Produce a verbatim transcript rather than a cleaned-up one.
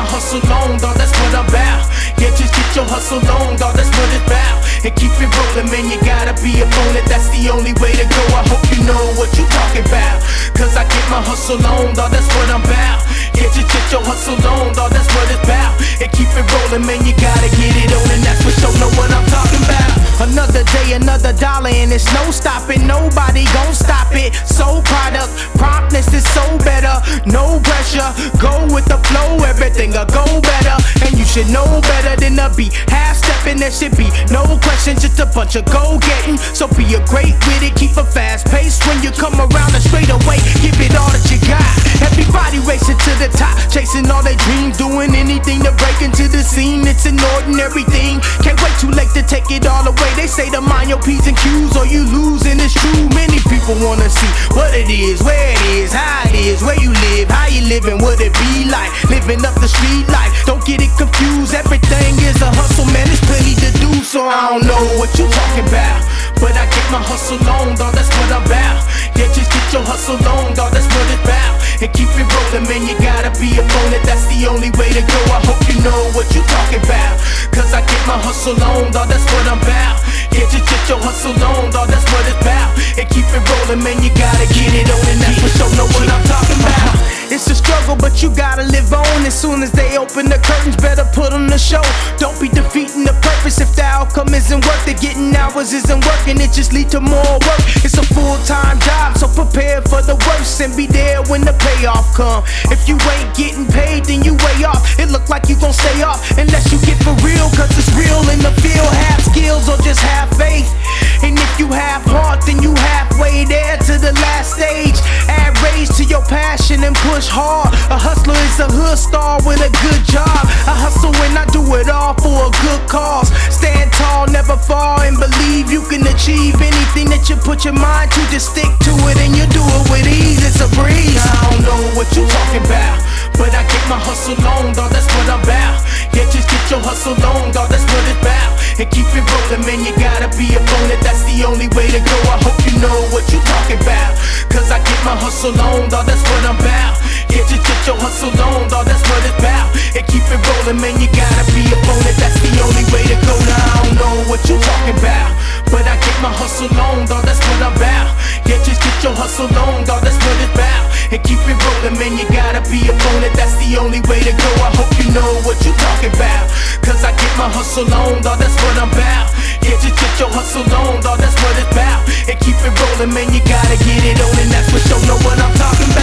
my hustle on, dawg, that's what I'm about. Yeah, just get your hustle on, dawg, that's what it's about. And keep it rolling, man, you gotta be a opponent, that's the only way to go. I hope you know what you talking about, cause I get my hustle on, dawg, that's what I'm about. Yeah, just get your hustle on, dawg, that's what it's about. And keep it rolling, man, you gotta get it on, and that's for sure, know what I'm talking about. Another day, another dollar, and it's no stopping, nobody gon' stop it. So product, promptness is so better, no pressure, go with the flow, everything'll go better. And you should know better than to be half-stepping, there should be no question, just a bunch of go-getting. So be a great with it, keep a fast pace when you come around and straight away, give it all that you got. Everybody racing to the top, chasing all their dreams, doing anything to break into the scene. It's an ordinary thing, can't wait too late to take it all away. They say to mind your P's and Q's or you lose, and it's true. Many people wanna see what it is, where it is, how it is, where you live, how you living, what it be like, living up the street life. Don't get it confused, everything is a hustle, man, it's plenty to do. So I don't know what you talking about, but I get my hustle on, dawg, that's what I'm about. Yeah, just get your hustle on, dawg, that's what it's about. And keep it rolling, man, you gotta be a opponent, that's the only way to go. I hope you know what you talking about, cause I get my hustle on, dawg, that's what I'm about. Yeah, just get your hustle on, dawg, that's what it's about. And keep it rolling, man, you gotta get it on, and that's for sure, know what I'm talking about. It's a struggle, but you gotta live on. As soon as they open the curtains, better put on the show. Don't be defeating the purpose if the outcome isn't worth it. Getting hours isn't working, it just lead to more work. It's a full-time job, so prepare for the worst and be there when the payoff come. If you ain't getting paid, then you way off. It look like you gon' stay off unless you get for real, cause it's real in the field. Have skills or just have faith, and if you have heart, then you halfway there to the last stage. Add rage to your passion and push hard. A hustler is a hood star with a good job. I hustle and I do it all for a good cause. Stand tall, never fall, and believe you can achieve anything that you put your mind to. Just stick to it and you do it with ease, it's a breeze. I don't know what you talking about, but I get my hustle on, dawg, that's what I'm about. Yeah, just get your hustle on, dawg, that's what it's about. And keep it rolling, man, you gotta be a opponent, that's the only way to go. I hope you know what you talking about, cause I get my hustle on, dawg, that's what I'm about. Yeah, just get your hustle on, dawg, that's what it's about. And keep it rolling, man, you gotta be a opponent, that's the only way to go. Now I don't know what you talking about, but I get my hustle on, dawg, that's what I'm about. Yeah, just get your hustle on, dawg, that's what it's about. And keep it rolling, man, you gotta be a opponent, that's the only way to go. I hope you know what you talking about, cause I get my hustle on, dawg, that's what I'm about. Yeah, just get your hustle on, dawg, that's what it's about. And keep it rolling, man, you gotta get it on, and that's for sure, know what I'm talking about.